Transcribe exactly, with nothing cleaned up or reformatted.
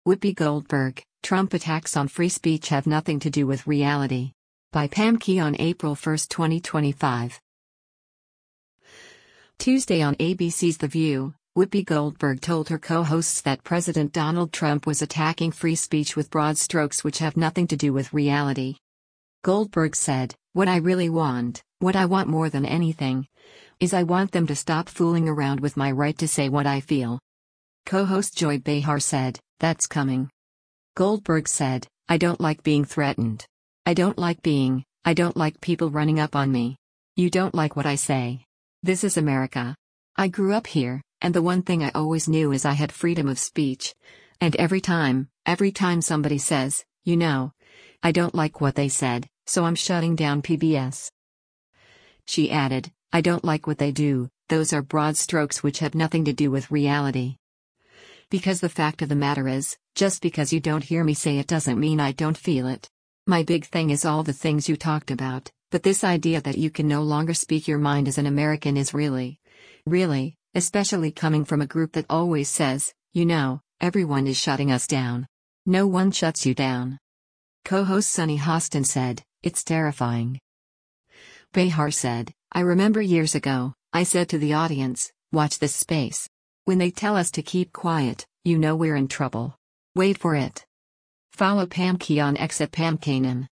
Whoopi Goldberg, Trump attacks on free speech have nothing to do with reality. By Pam Key on April first, twenty twenty-five. Tuesday on A B C's The View, Whoopi Goldberg told her co-hosts that President Donald Trump was attacking free speech with broad strokes which have nothing to do with reality. Goldberg said, "What I really want, what I want more than anything, is I want them to stop fooling around with my right to say what I feel." Co-host Joy Behar said, "That's coming." Goldberg said, "I don't like being threatened. I don't like being, I don't like people running up on me. You don't like what I say. This is America. I grew up here, and the one thing I always knew is I had freedom of speech. And every time, every time somebody says, you know, I don't like what they said, so I'm shutting down P B S." She added, "I don't like what they do, those are broad strokes which have nothing to do with reality. Because the fact of the matter is, just because you don't hear me say it doesn't mean I don't feel it. My big thing is all the things you talked about, but this idea that you can no longer speak your mind as an American is really, really, especially coming from a group that always says, you know, everyone is shutting us down. No one shuts you down." Co-host Sunny Hostin said, "It's terrifying." Behar said, "I remember years ago, I said to the audience, watch this space. When they tell us to keep quiet, you know we're in trouble. Wait for it." Follow Pam Key on X at Pam Kanan.